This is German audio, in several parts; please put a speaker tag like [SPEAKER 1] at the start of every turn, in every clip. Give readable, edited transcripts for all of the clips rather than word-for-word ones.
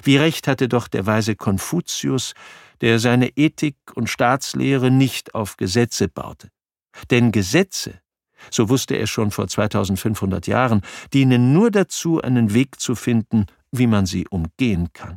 [SPEAKER 1] Wie recht hatte doch der weise Konfuzius, der seine Ethik und Staatslehre nicht auf Gesetze baute. Denn Gesetze, so wusste er schon vor 2500 Jahren, dienen nur dazu, einen Weg zu finden, wie man sie umgehen kann.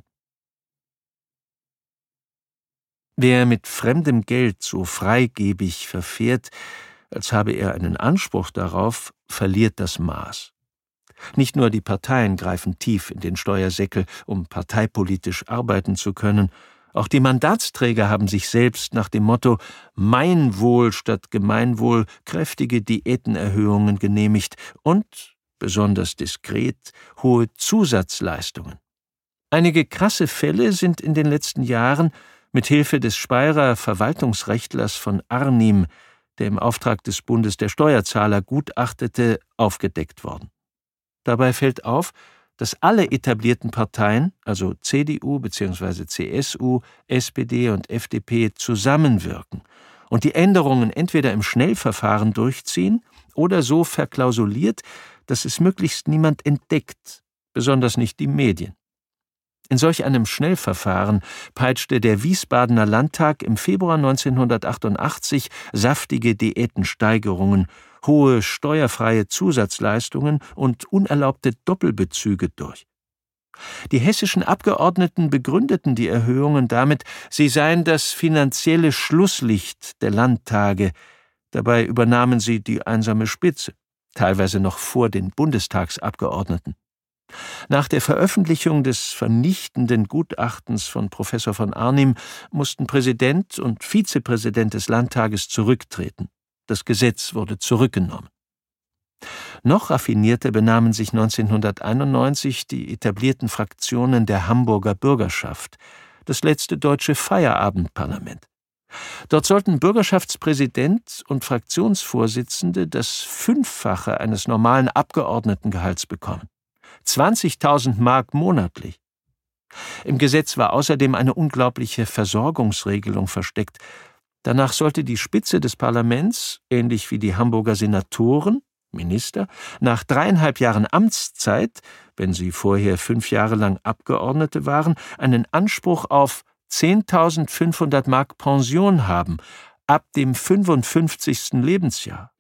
[SPEAKER 1] Wer mit fremdem Geld so freigebig verfährt, als habe er einen Anspruch darauf, verliert das Maß. Nicht nur die Parteien greifen tief in den Steuersäckel, um parteipolitisch arbeiten zu können, auch die Mandatsträger haben sich selbst nach dem Motto »Mein Wohl statt Gemeinwohl« kräftige Diätenerhöhungen genehmigt und, besonders diskret, hohe Zusatzleistungen. Einige krasse Fälle sind in den letzten Jahren mit Hilfe des Speyerer Verwaltungsrechtlers von Arnim, der im Auftrag des Bundes der Steuerzahler gutachtete, aufgedeckt worden. Dabei fällt auf, dass alle etablierten Parteien, also CDU bzw. CSU, SPD und FDP, zusammenwirken und die Änderungen entweder im Schnellverfahren durchziehen oder so verklausuliert, dass es möglichst niemand entdeckt, besonders nicht die Medien. In solch einem Schnellverfahren peitschte der Wiesbadener Landtag im Februar 1988 saftige Diätensteigerungen, hohe steuerfreie Zusatzleistungen und unerlaubte Doppelbezüge durch. Die hessischen Abgeordneten begründeten die Erhöhungen damit, sie seien das finanzielle Schlusslicht der Landtage. Dabei übernahmen sie die einsame Spitze, teilweise noch vor den Bundestagsabgeordneten. Nach der Veröffentlichung des vernichtenden Gutachtens von Professor von Arnim mussten Präsident und Vizepräsident des Landtages zurücktreten. Das Gesetz wurde zurückgenommen. Noch raffinierter benahmen sich 1991 die etablierten Fraktionen der Hamburger Bürgerschaft, das letzte deutsche Feierabendparlament. Dort sollten Bürgerschaftspräsident und Fraktionsvorsitzende das Fünffache eines normalen Abgeordnetengehalts bekommen. 20.000 Mark monatlich. Im Gesetz war außerdem eine unglaubliche Versorgungsregelung versteckt. Danach sollte die Spitze des Parlaments, ähnlich wie die Hamburger Senatoren, Minister, nach 3,5 Jahren Amtszeit, wenn sie vorher 5 Jahre lang Abgeordnete waren, einen Anspruch auf 10.500 Mark Pension haben, ab dem 55. Lebensjahr.